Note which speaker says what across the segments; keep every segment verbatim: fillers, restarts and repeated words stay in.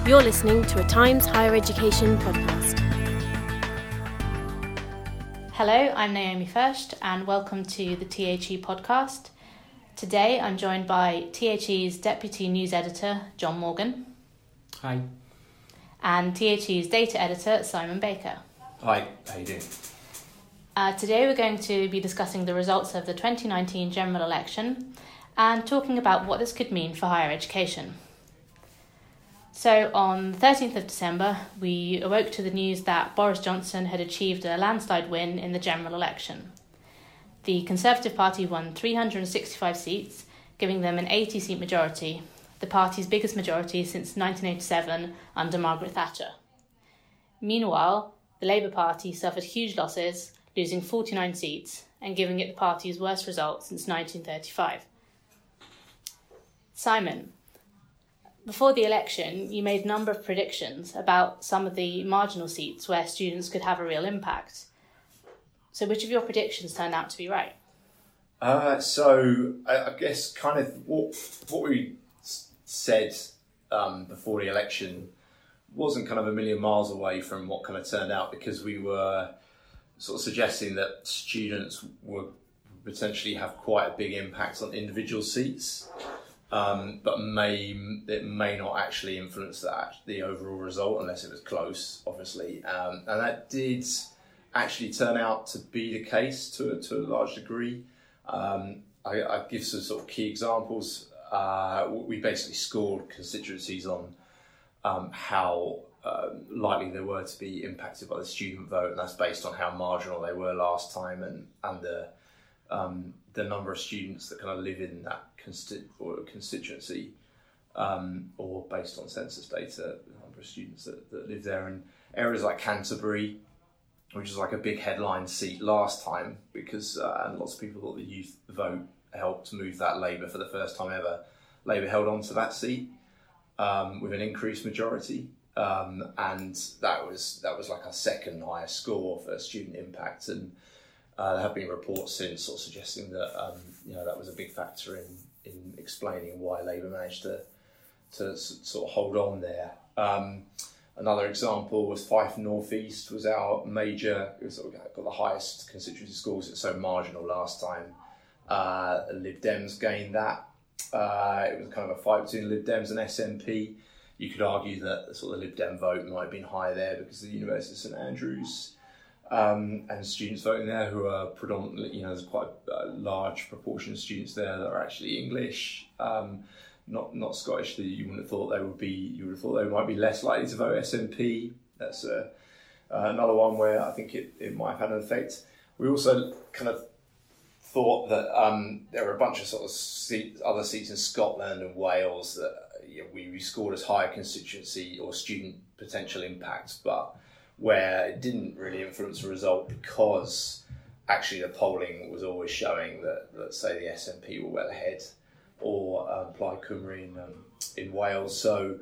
Speaker 1: You're listening to a Times Higher Education podcast.
Speaker 2: Hello, I'm Naomi First and welcome to the T H E podcast. Today I'm joined by T H E's Deputy News Editor, John Morgan.
Speaker 3: Hi.
Speaker 2: And T H E's Data Editor, Simon Baker.
Speaker 3: Hi, how you doing?
Speaker 2: Uh, today we're going to be discussing the results of the twenty nineteen general election and talking about what this could mean for higher education. So on the thirteenth of December, we awoke to the news that Boris Johnson had achieved a landslide win in the general election. The Conservative Party won three hundred sixty-five seats, giving them an eighty-seat majority, the party's biggest majority since nineteen eighty-seven under Margaret Thatcher. Meanwhile, the Labour Party suffered huge losses, losing forty-nine seats and giving it the party's worst result since nineteen thirty-five. Simon, before the election, you made a number of predictions about some of the marginal seats where students could have a real impact. So which of your predictions turned out to be right?
Speaker 3: Uh, so I, I guess kind of what what we s- said um, before the election wasn't kind of a million miles away from what kind of turned out, because we were sort of suggesting that students would potentially have quite a big impact on individual seats. Um, but may it may not actually influence that the overall result unless it was close, obviously, um, and that did actually turn out to be the case to to a large degree. Um, I, I give some sort of key examples. Uh, we basically scored constituencies on um, how uh, likely they were to be impacted by the student vote, and that's based on how marginal they were last time and and the um, the number of students that kind of live in that consti- or constituency, um, or based on census data, the number of students that, that live there. And areas like Canterbury, which is like a big headline seat last time, because uh, and lots of people thought the youth vote helped move that Labour for the first time ever. Labour held on to that seat um, with an increased majority, um, and that was that was like our second highest score for student impact. And Uh, there have been reports since sort of suggesting that um, you know that was a big factor in, in explaining why Labour managed to to s- sort of hold on there. Um, another example was Fife North East was our major. It was sort of got the highest constituency scores. It's so marginal last time. Uh, Lib Dems gained that. Uh, it was kind of a fight between Lib Dems and S N P. You could argue that the sort of Lib Dem vote might have been higher there because of the University of St Andrews. Um, and students voting there who are predominantly, you know, there's quite a large proportion of students there that are actually English, um, not not Scottish. That you wouldn't have thought they would be. You would have thought they might be less likely to vote S N P. That's uh, uh, another one where I think it, it might have had an effect. We also kind of thought that um, there were a bunch of sort of seat, other seats in Scotland and Wales that you know, we, we scored as higher constituency or student potential impact, but where it didn't really influence the result because actually the polling was always showing that, let's say, the S N P were well ahead, or um, Plaid Cymru in, um, in Wales. So,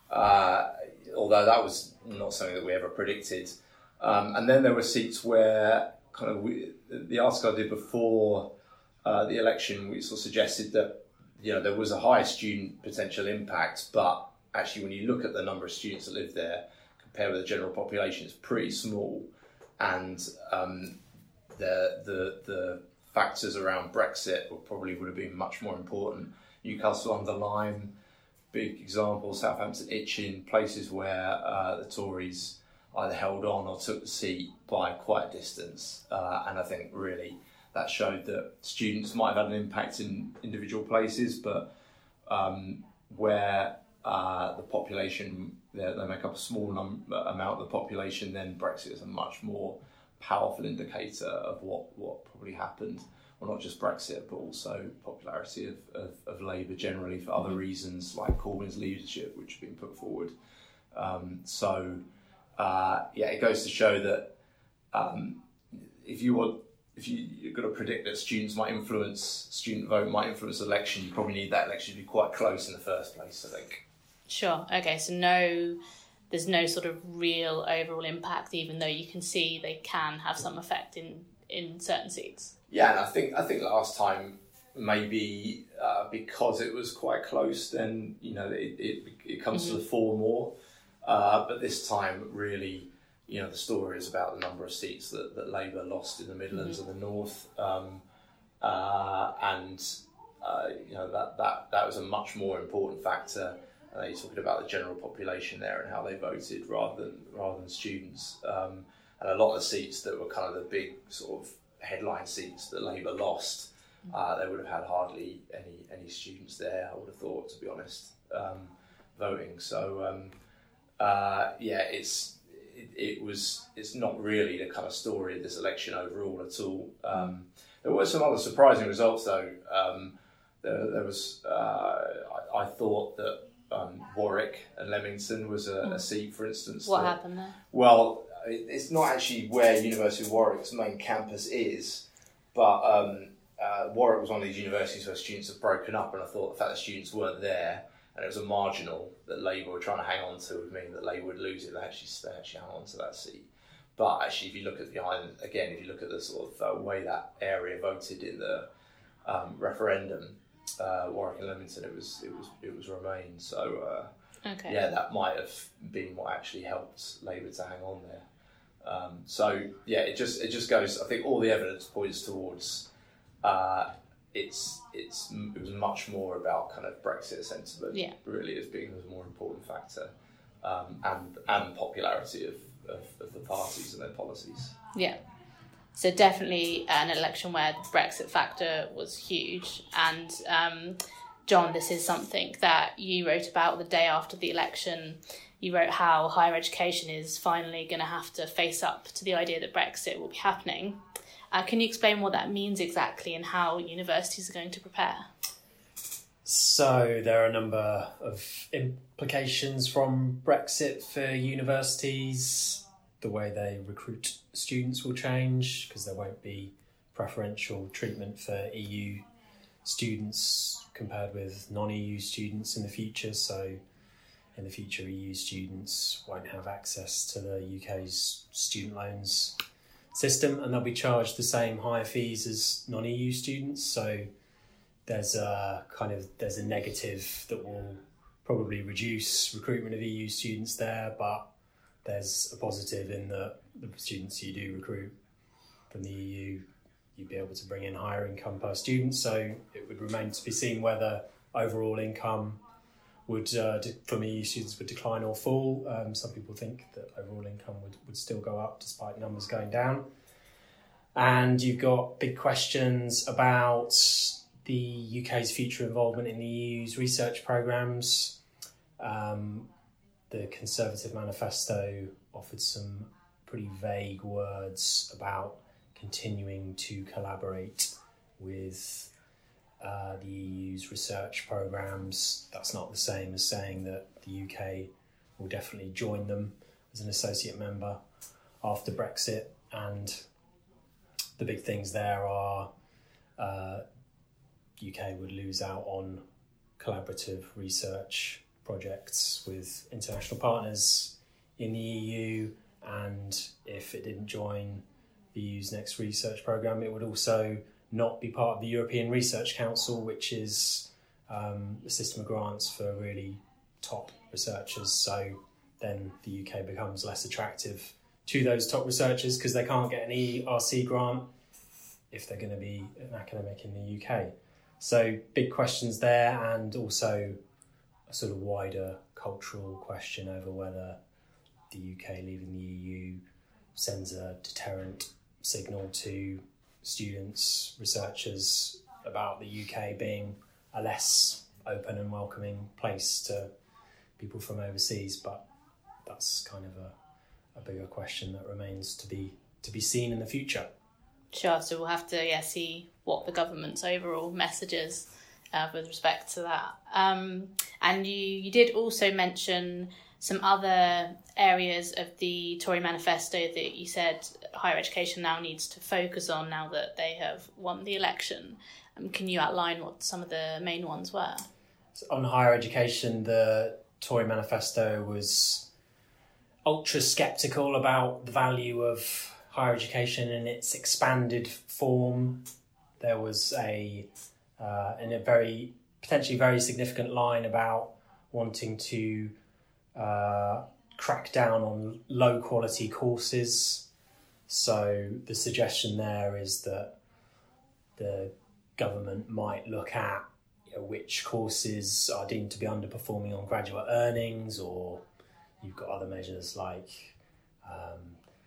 Speaker 3: uh, although that was not something that we ever predicted. Um, and then there were seats where kind of we, the article I did before uh, the election, we sort of suggested that, you know, there was a high student potential impact, but actually when you look at the number of students that live there, compared with the general population, it's pretty small, and um, the the the factors around Brexit would probably would have been much more important. Newcastle under Lyme, big example. Southampton, Itchen, places where uh, the Tories either held on or took the seat by quite a distance, uh, and I think really that showed that students might have had an impact in individual places, but um, where uh, the population, they, they make up a small num- amount of the population, then Brexit is a much more powerful indicator of what, what probably happened. Well, not just Brexit, but also popularity of, of, of Labour generally for other reasons, like Corbyn's leadership, which have been put forward. Um, so, uh, yeah, it goes to show that um, if you want, if you, you've got to predict that students might influence, student vote might influence the election, you probably need that election to be quite close in the first place, I think.
Speaker 2: Sure. Okay. So no, there's no sort of real overall impact, even though you can see they can have some effect in, in certain seats.
Speaker 3: Yeah, and I think I think last time maybe uh, because it was quite close, then you know it it, it comes mm-hmm. to the fore more. Uh, but this time, really, you know, the story is about the number of seats that, that Labour lost in the Midlands mm-hmm. and the North, um, uh, and uh, you know that, that that was a much more important factor. Uh, you're talking about the general population there and how they voted rather than rather than students, um, and a lot of the seats that were kind of the big sort of headline seats that Labour lost, uh, they would have had hardly any any students there. I would have thought, to be honest, um, voting. So um, uh, yeah, it's. It, it was. It's not really the kind of story of this election overall at all. Um, there were some other surprising results, though. Um, there, there was. Uh, I, I thought that um, Warwick and Leamington was a, a seat, for instance.
Speaker 2: What
Speaker 3: that,
Speaker 2: happened there?
Speaker 3: Well, it, it's not actually where University of Warwick's main campus is, but um, uh, Warwick was one of these universities where students have broken up, and I thought the fact that students weren't there. And it was a marginal that Labour were trying to hang on to would mean that Labour would lose it. They actually, they actually hung on to that seat. But actually, if you look at behind again, if you look at the sort of uh, way that area voted in the um, referendum, uh, Warwick and Leamington, it was it was it was Remain. So uh,
Speaker 2: okay.
Speaker 3: yeah, that might have been what actually helped Labour to hang on there. Um, so yeah, it just it just goes. I think all the evidence points towards. Uh, It's it's it was much more about kind of Brexit sentiment,
Speaker 2: yeah.
Speaker 3: really, as being the more important factor, um, and and popularity of, of, of the parties and their policies.
Speaker 2: Yeah, so definitely an election where the Brexit factor was huge. And um, John, this is something that you wrote about the day after the election. You wrote how higher education is finally going to have to face up to the idea that Brexit will be happening. Uh, can you explain what that means exactly and how universities are going to prepare?
Speaker 4: So there are a number of implications from Brexit for universities. The way they recruit students will change because there won't be preferential treatment for E U students compared with non-E U students in the future. So in the future, E U students won't have access to the U K's student loans system, and they'll be charged the same higher fees as non-E U students. So there's a kind of there's a negative that will probably reduce recruitment of E U students there, but there's a positive in that the students you do recruit from the E U, you'd be able to bring in higher income per student. So it would remain to be seen whether overall income would uh, from E U students would decline or fall. Um, some people think that overall income would, would still go up despite numbers going down. And you've got big questions about the U K's future involvement in the E U's research programmes. Um, the Conservative manifesto offered some pretty vague words about continuing to collaborate with Uh, the E U's research programmes. That's not the same as saying that the U K will definitely join them as an associate member after Brexit. And the big things there are uh, U K would lose out on collaborative research projects with international partners in the E U, and if it didn't join the E U's next research programme, it would also not be part of the European Research Council, which is um, a system of grants for really top researchers. So then the U K becomes less attractive to those top researchers because they can't get an E R C grant if they're going to be an academic in the U K. So big questions there, and also a sort of wider cultural question over whether the U K leaving the E U sends a deterrent signal to students, researchers about the U K being a less open and welcoming place to people from overseas. But that's kind of a, a bigger question that remains to be to be seen in the future.
Speaker 2: Sure, so we'll have to yeah see what the government's overall message is uh, with respect to that. Um, and you, you did also mention some other areas of the Tory manifesto that you said higher education now needs to focus on now that they have won the election. Um, can you outline what some of the main ones were?
Speaker 4: So on higher education, the Tory manifesto was ultra sceptical about the value of higher education in its expanded form. There was a, uh, in a very, potentially very significant line about wanting to uh, crack down on low quality courses. So the suggestion there is that the government might look at, you know, which courses are deemed to be underperforming on graduate earnings, or you've got other measures like um,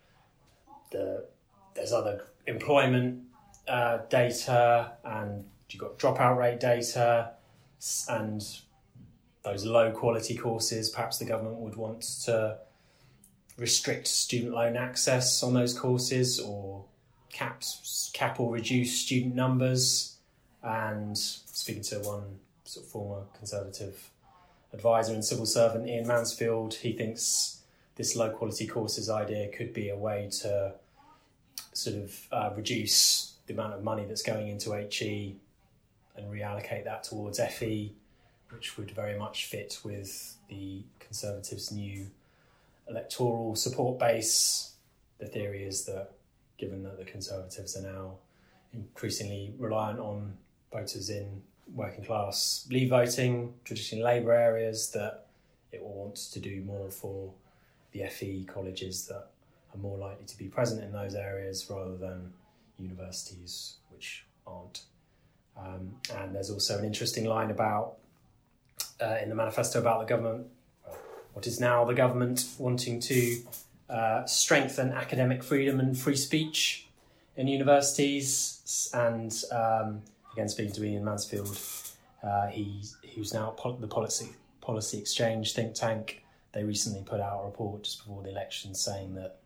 Speaker 4: the there's other employment uh, data, and you've got dropout rate data, and those low quality courses, perhaps the government would want to restrict student loan access on those courses, or caps, cap or reduce student numbers. And speaking to one sort of former Conservative advisor and civil servant, Ian Mansfield, he thinks this low quality courses idea could be a way to sort of uh, reduce the amount of money that's going into H E and reallocate that towards F E, which would very much fit with the Conservatives' new electoral support base. The theory is that, given that the Conservatives are now increasingly reliant on voters in working class leave voting, traditionally Labour areas, that it will want to do more for the F E colleges that are more likely to be present in those areas rather than universities which aren't. Um, and there's also an interesting line about uh, in the manifesto about the government, well, what is now the government wanting to uh, strengthen academic freedom and free speech in universities. And um, again, speaking to Ian Mansfield, uh, he who's now pol- the policy policy exchange think tank. They recently put out a report just before the election saying that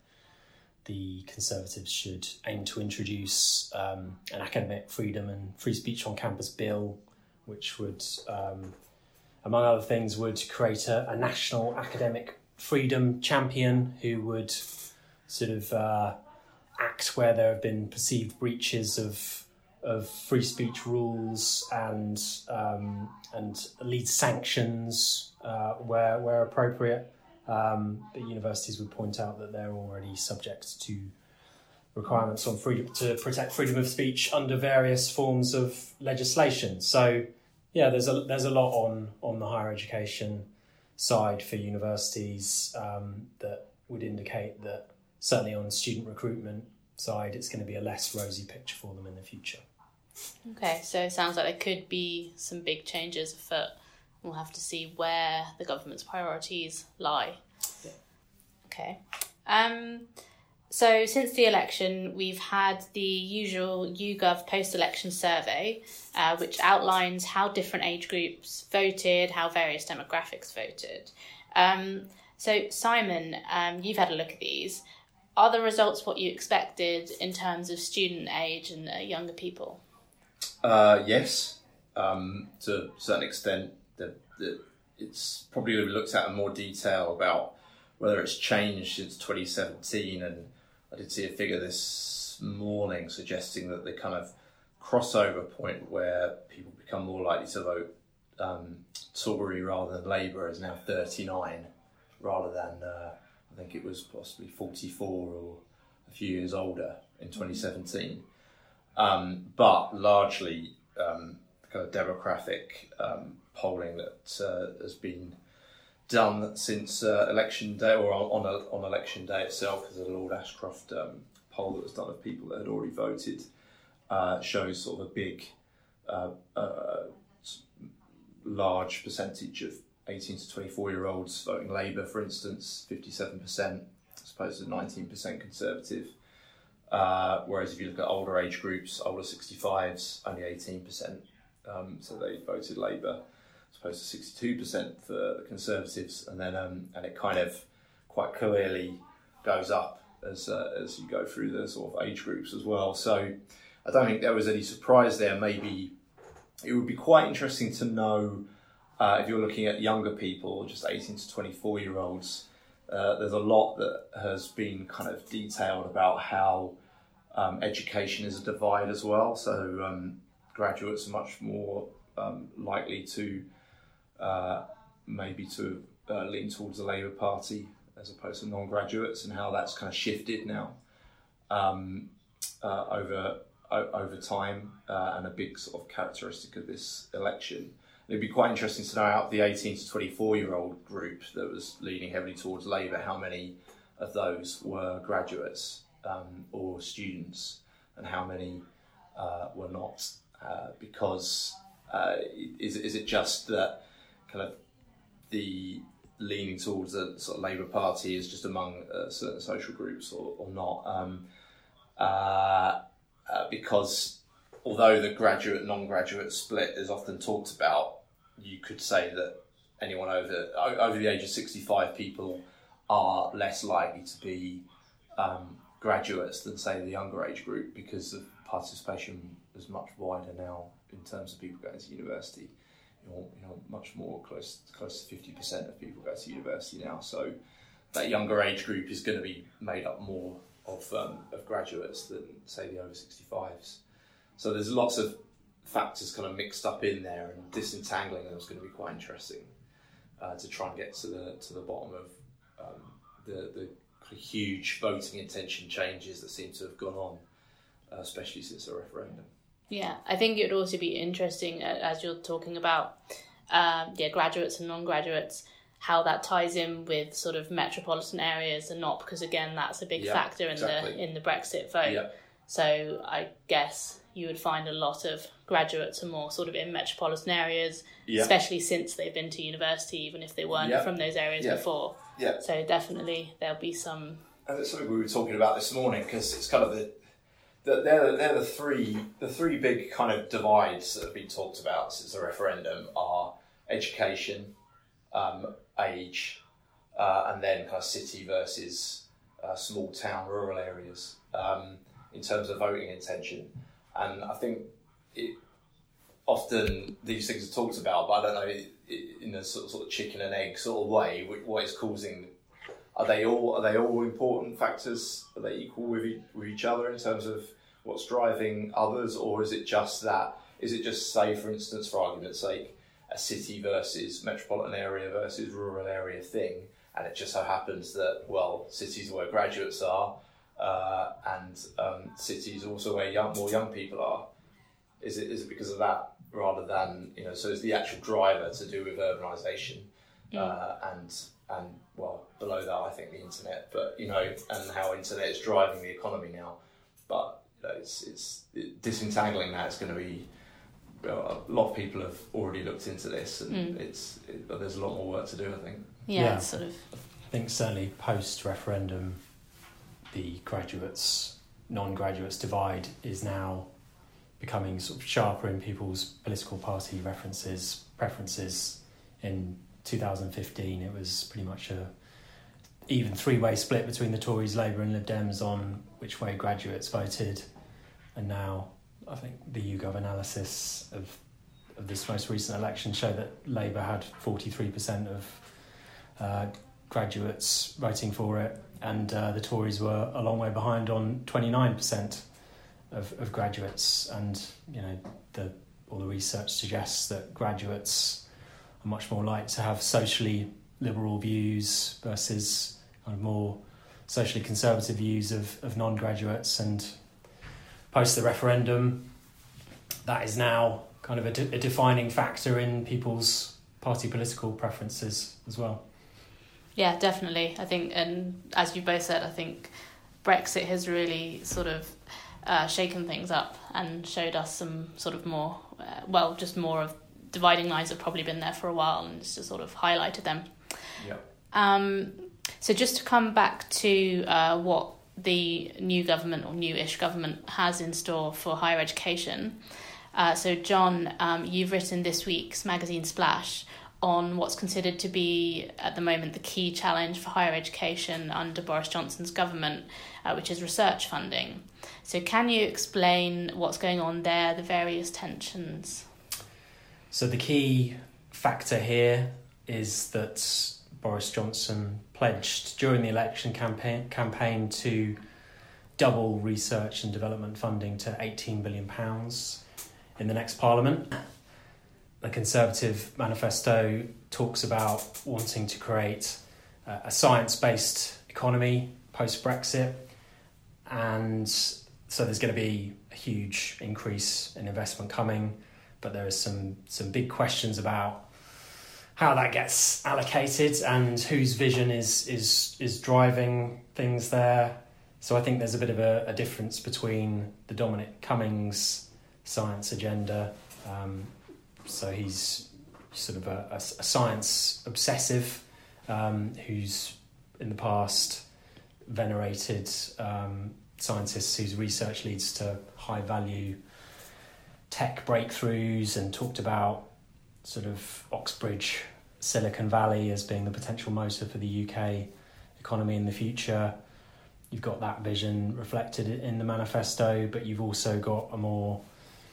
Speaker 4: the Conservatives should aim to introduce um, an academic freedom and free speech on campus bill, which would, um, among other things, would create a, a national academic freedom champion who would sort of uh, act where there have been perceived breaches of of free speech rules, and um, and lead sanctions uh, where where appropriate. Um, but universities would point out that they're already subject to requirements on freedom to protect freedom of speech under various forms of legislation. So, yeah, there's a there's a lot on on the higher education side for universities um, that would indicate that certainly on student recruitment side, it's going to be a less rosy picture for them in the future.
Speaker 2: Okay, so it sounds like there could be some big changes afoot. We'll have to see where the government's priorities lie.
Speaker 4: Yeah.
Speaker 2: Okay. Um, so since the election, we've had the usual YouGov post-election survey, uh, which outlines how different age groups voted, how various demographics voted. Um, so Simon, um, you've had a look at these. Are the results what you expected in terms of student age and uh, younger people?
Speaker 3: Uh, yes, um, to a certain extent. The, the, it's probably going to be looked at in more detail about whether it's changed since twenty seventeen, and I did see a figure this morning suggesting that the kind of crossover point where people become more likely to vote um, Tory rather than Labour is now thirty-nine, rather than uh, I think it was possibly forty-four or a few years older in twenty seventeen. Um, but largely um, kind of demographic um, polling that uh, has been done since uh, election day, or on on, a, on election day itself, because a Lord Ashcroft um, poll that was done of people that had already voted uh, shows sort of a big, uh, uh, large percentage of eighteen to twenty-four year olds voting Labour, for instance, fifty-seven percent, as opposed to nineteen percent Conservative. Uh, whereas if you look at older age groups, older sixty-fives, only eighteen percent. Um, so they voted Labour, as opposed to sixty-two percent for the Conservatives. And then um, and it kind of quite clearly goes up as uh, as you go through the sort of age groups as well. So I don't think there was any surprise there. Maybe it would be quite interesting to know uh, if you're looking at younger people, just eighteen to twenty-four year olds. Uh, there's a lot that has been kind of detailed about how um, education is a divide as well. So um, graduates are much more um, likely to uh, maybe to uh, lean towards the Labour Party as opposed to non-graduates, and how that's kind of shifted now um, uh, over o- over time, uh, and a big sort of characteristic of this election. And It'd be quite interesting to know out of the eighteen to twenty-four year old group that was leaning heavily towards Labour, how many of those were graduates um, or students, and how many uh, were not. Uh, because uh, is is it just that kind of the leaning towards the sort of Labour Party is just among uh, certain social groups or, or not? Um, uh, uh, because although the graduate non-graduate split is often talked about, you could say that anyone over over the age of sixty-five people are less likely to be um, graduates than, say, the younger age group, because the participation is much wider now in terms of people going to university. You know, you know much more close close to fifty percent of people go to university now. So that younger age group is going to be made up more of um, of graduates than, say, the over sixty-fives. So there's lots of factors kind of mixed up in there, and disentangling them is going to be quite interesting uh, to try and get to the to the bottom of um, the the huge voting intention changes that seem to have gone on, uh, especially since the referendum.
Speaker 2: Yeah, I think it would also be interesting, uh, as you're talking about um, yeah, graduates and non-graduates, how that ties in with sort of metropolitan areas and not, because again, that's a big
Speaker 3: yeah,
Speaker 2: factor in
Speaker 3: exactly.
Speaker 2: the in the Brexit vote.
Speaker 3: Yeah.
Speaker 2: So I guess you would find a lot of graduates are more sort of in metropolitan areas,
Speaker 3: yeah.
Speaker 2: especially since they've been to university, even if they weren't
Speaker 3: yeah.
Speaker 2: from those areas
Speaker 3: yeah.
Speaker 2: before.
Speaker 3: Yeah.
Speaker 2: So definitely there'll be some.
Speaker 3: And it's something we were talking about this morning, because it's kind of the, the they're they're the three the three big kind of divides that have been talked about since the referendum are education, um, age, uh, and then kind of city versus uh, small town, rural areas um, in terms of voting intention. And I think it, often these things are talked about, but I don't know it, it, in a sort of, sort of chicken and egg sort of way what is causing. Are they all are they all important factors? Are they equal with e- with each other in terms of what's driving others, or is it just that? Is it just, say, for instance, for argument's sake, a city versus metropolitan area versus rural area thing, and it just so happens that, well, cities are where graduates are, uh, and um, cities also where young, more young people are. Is it is it because of that rather than, you know? So is the actual driver to do with urbanisation
Speaker 2: Mm.
Speaker 3: uh, and and well, below that, I think the internet, but you know, and how internet is driving the economy now. But you know, it's it's it, disentangling that is going to be. Well, a lot of people have already looked into this, and
Speaker 2: Mm.
Speaker 3: it's it, but there's a lot more work to do, I think.
Speaker 2: Yeah,
Speaker 4: Yeah.
Speaker 2: it's sort of.
Speaker 4: I think certainly post-referendum, the graduates, non-graduates divide is now becoming sort of sharper in people's political party references, preferences. In two thousand fifteen, it was pretty much a even three-way split between the Tories, Labour and Lib Dems on which way graduates voted. And now I think the YouGov analysis of of this most recent election showed that Labour had forty-three percent of uh, graduates voting for it, and uh, the Tories were a long way behind on twenty-nine percent of, of graduates. And you know, the all the research suggests that graduates are much more likely to have socially liberal views versus kind of more socially conservative views of, of non-graduates. And post the referendum, that is now kind of a, de- a defining factor in people's party political preferences as well.
Speaker 2: Yeah, definitely. I think, and as you both said, I think Brexit has really sort of uh, shaken things up and showed us some sort of more, uh, well, just more of dividing lines have probably been there for a while, and it's just sort of highlighted them.
Speaker 3: Yeah.
Speaker 2: Um, so just to come back to uh, what the new government or new-ish government has in store for higher education. Uh, so John, um, you've written this week's magazine Splash on what's considered to be at the moment the key challenge for higher education under Boris Johnson's government, uh, which is research funding. So can you explain what's going on there, the various tensions?
Speaker 4: So the key factor here is that Boris Johnson pledged during the election campaign campaign to double research and development funding to eighteen billion pounds in the next Parliament. The Conservative manifesto talks about wanting to create a science-based economy post-Brexit, and so there's going to be a huge increase in investment coming. but there is some some big questions about how that gets allocated and whose vision is is is driving things there. So I think there's a bit of a, a difference between the Dominic Cummings science agenda. Um, so he's sort of a, a, a science obsessive um, who's in the past venerated um, scientists whose research leads to high value tech breakthroughs and talked about sort of Oxbridge, Silicon Valley as being the potential motor for the U K economy in the future. You've got that vision reflected in the manifesto, but you've also got a more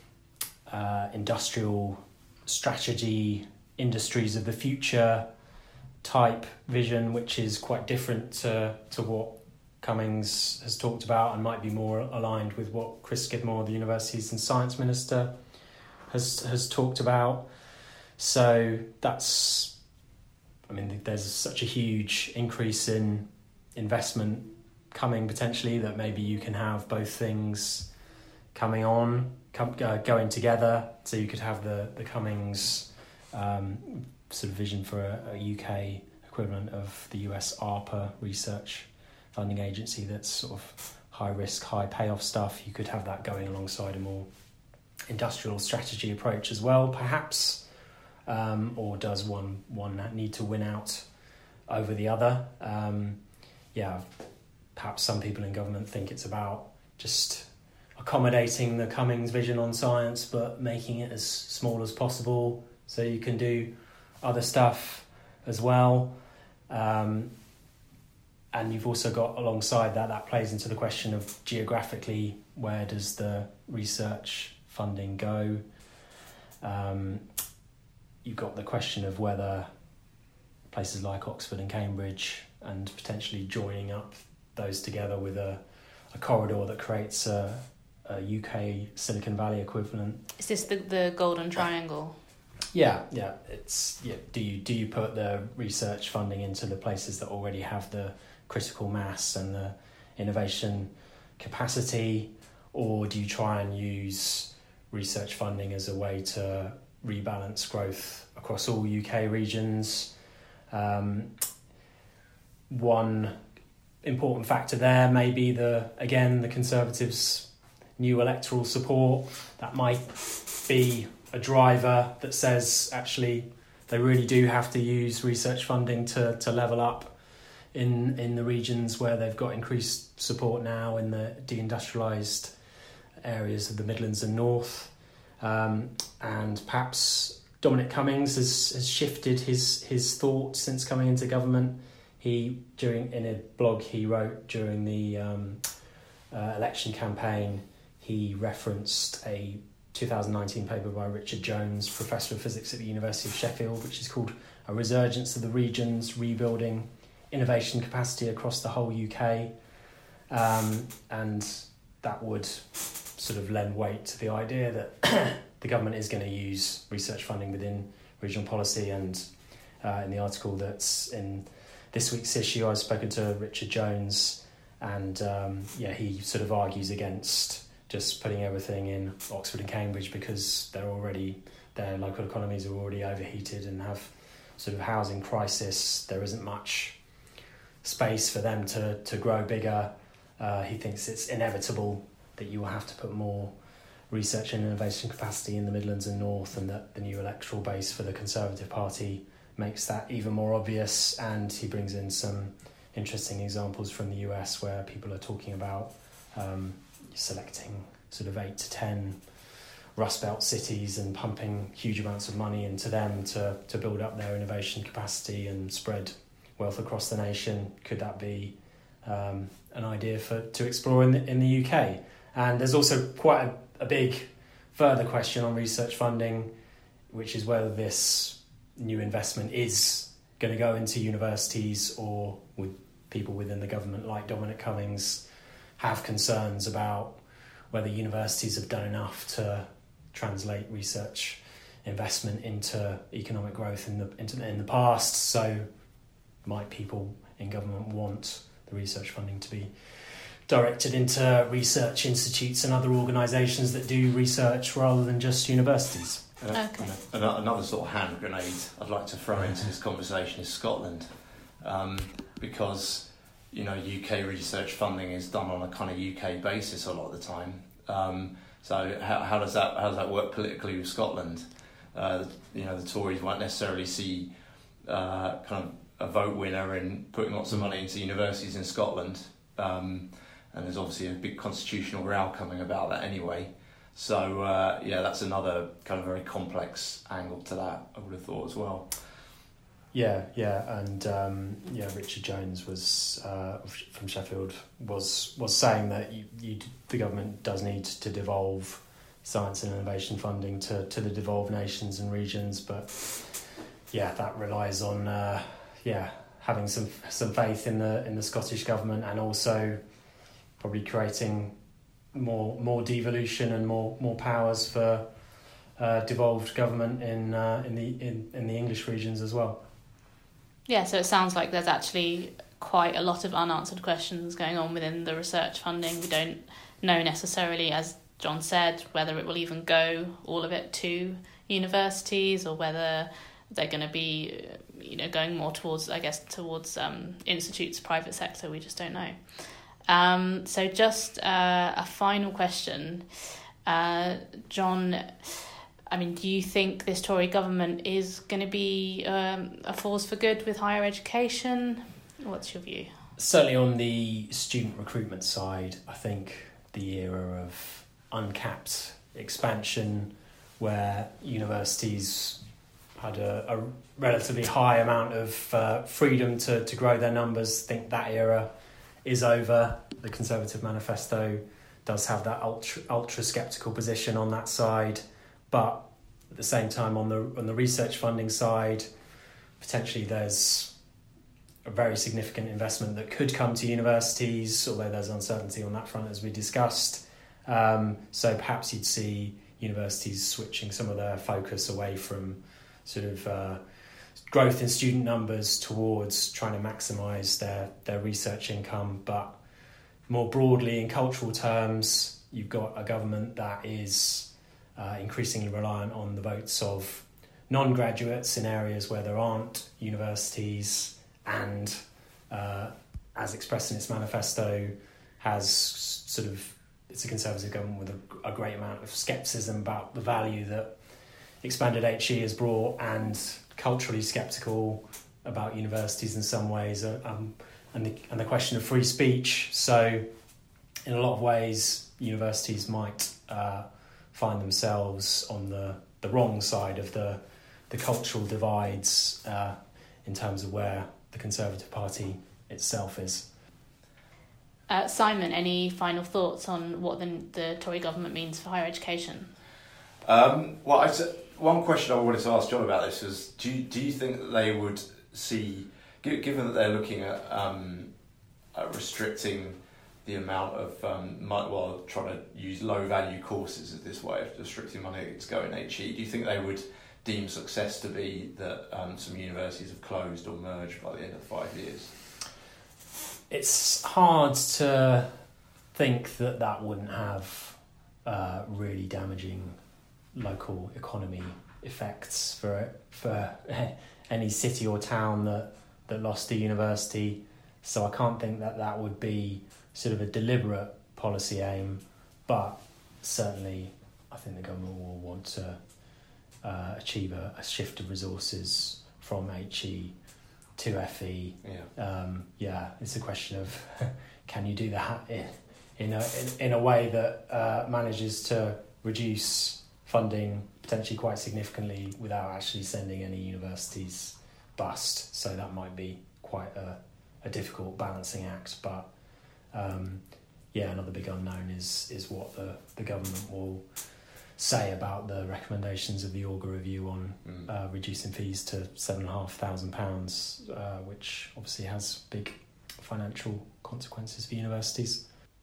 Speaker 4: uh, industrial strategy, industries of the future type vision, which is quite different to, to what Cummings has talked about and might be more aligned with what Chris Skidmore, the Universities and Science Minister, has has talked about. So that's, I mean, there's such a huge increase in investment coming potentially that maybe you can have both things coming on, come, uh, going together. So you could have the, the Cummings um, sort of vision for a, a U K equivalent of the U S ARPA research funding agency that's sort of high risk, high payoff stuff. You could have that going alongside a more industrial strategy approach as well, perhaps. Um, or does one one need to win out over the other? Um, yeah, perhaps some people in government think it's about just accommodating the Cummings vision on science, but making it as small as possible so you can do other stuff as well. Um, and you've also got alongside that, that plays into the question of geographically, where does the research funding go? Um, you've got the question of whether places like Oxford and Cambridge and potentially joining up those together with a, a corridor that creates a, a U K Silicon Valley equivalent.
Speaker 2: Is this the, the Golden Triangle?
Speaker 4: Yeah, yeah. It's yeah. Do you do you put the research funding into the places that already have the critical mass and the innovation capacity, or do you try and use research funding as a way to rebalance growth across all U K regions? Um, one important factor there may be the again the Conservatives' new electoral support. That might be a driver that says actually they really do have to use research funding to, to level up in in the regions where they've got increased support now in the deindustrialised areas of the Midlands and North. Um, and perhaps Dominic Cummings has, has shifted his his thought since coming into government. He during in a blog he wrote during the um, uh, election campaign, he referenced a two thousand nineteen paper by Richard Jones, Professor of Physics at the University of Sheffield, which is called A Resurgence of the Regions, Rebuilding Innovation Capacity Across the Whole U K. Um, and that would sort of lend weight to the idea that the government is going to use research funding within regional policy. And uh, in the article that's in this week's issue, I've spoken to Richard Jones, and um, yeah, he sort of argues against just putting everything in Oxford and Cambridge because they're already, their local economies are already overheated and have sort of housing crisis. There isn't much space for them to, to grow bigger. Uh, he thinks it's inevitable that you will have to put more research and innovation capacity in the Midlands and North, and that the new electoral base for the Conservative Party makes that even more obvious. And he brings in some interesting examples from the U S where people are talking about um, selecting sort of eight to ten Rust Belt cities and pumping huge amounts of money into them to, to build up their innovation capacity and spread wealth across the nation. Could that be um, an idea for to explore in the, in the U K? And there's also quite a, a big further question on research funding, which is whether this new investment is going to go into universities, or would people within the government like Dominic Cummings have concerns about whether universities have done enough to translate research investment into economic growth in the into the, in the past. So might people in government want the research funding to be directed into research institutes and other organisations that do research rather than just universities.
Speaker 3: Uh,
Speaker 2: Okay.
Speaker 3: and Another sort of hand grenade I'd like to throw into this conversation is Scotland, um, because you know U K research funding is done on a kind of U K basis a lot of the time. Um, so how, how does that how does that work politically with Scotland? Uh, you know, the Tories won't necessarily see uh, kind of a vote winner in putting lots of money into universities in Scotland, um, and there's obviously a big constitutional row coming about that anyway. So uh, yeah, that's another kind of very complex angle to that, I would have thought as well.
Speaker 4: Yeah, yeah, and um, yeah, Richard Jones was uh, from Sheffield was was saying that you, you, the government does need to devolve science and innovation funding to, to the devolved nations and regions, but yeah, that relies on uh, yeah having some some faith in the in the Scottish government, and also probably creating more more devolution and more more powers for uh, devolved government in uh, in the in, in the English regions as well.
Speaker 2: Yeah, so it sounds like there's actually quite a lot of unanswered questions going on within the research funding. We don't know necessarily, as John said, whether it will even go all of it to universities or whether they're going to be, you know, going more towards, I guess, towards um, institutes, private sector. We just don't know. Um, so just uh, a final question. Uh, John, I mean, do you think this Tory government is going to be um, a force for good with higher education? What's your view?
Speaker 4: Certainly on the student recruitment side, I think the era of uncapped expansion where universities had a, a relatively high amount of uh, freedom to, to grow their numbers, I think that era is over. The Conservative Manifesto does have that ultra, ultra sceptical position on that side, but at the same time on the on the research funding side, potentially there's a very significant investment that could come to universities, although there's uncertainty on that front as we discussed. Um, so perhaps you'd see universities switching some of their focus away from sort of uh, growth in student numbers towards trying to maximise their, their research income. But more broadly, in cultural terms, you've got a government that is uh, increasingly reliant on the votes of non-graduates in areas where there aren't universities, and uh, as expressed in its manifesto, has sort of, it's a Conservative government with a, a great amount of scepticism about the value that expanded H E has brought, and culturally sceptical about universities in some ways, uh, um, and the and the question of free speech. So in a lot of ways, universities might uh, find themselves on the, the wrong side of the the cultural divides uh, in terms of where the Conservative Party itself is.
Speaker 2: Uh, Simon, any final thoughts on what the, the Tory government means for higher education?
Speaker 3: Um, well, I, one question I wanted to ask John about this was: Do you, do you think that they would see, given that they're looking at, um, at restricting the amount of um, money, well, trying to use low value courses as this way of restricting money that's going H E? Do you think they would deem success to be that um, some universities have closed or merged by the end of five years?
Speaker 4: It's hard to think that that wouldn't have uh, really damaging local economy effects for for any city or town that, that lost a university. So I can't think that that would be sort of a deliberate policy aim, but certainly I think the government will want to uh, achieve a, a shift of resources from H E to F E.
Speaker 3: Yeah,
Speaker 4: um, yeah it's a question of can you do that in, in, a, in, in a way that uh, manages to reduce funding potentially quite significantly without actually sending any universities bust. So that might be quite a, a difficult balancing act, but um, yeah, another big unknown is is what the, the government will say about the recommendations of the Auger Review on
Speaker 3: mm.
Speaker 4: uh, reducing fees to seven and a half thousand pounds, uh, which obviously has big financial consequences for universities.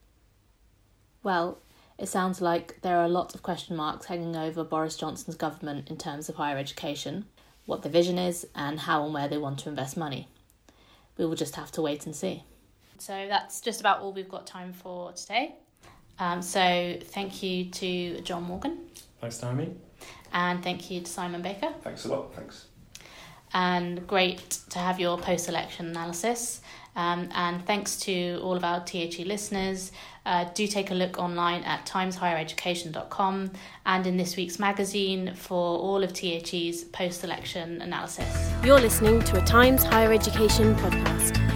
Speaker 2: Well, it sounds like there are lots of question marks hanging over Boris Johnson's government in terms of higher education, what the vision is, and how and where they want to invest money. We will just have to wait and see. So that's just about all we've got time for today. Um, so thank you to John Morgan.
Speaker 4: Thanks, Naomi.
Speaker 2: And thank you to Simon Baker.
Speaker 3: Thanks a lot. Thanks.
Speaker 2: And great to have your post-election analysis. Um, and thanks to all of our T H E listeners. Uh, do take a look online at times higher education dot com and in this week's magazine for all of T H E's post-election analysis.
Speaker 1: You're listening to a Times Higher Education podcast.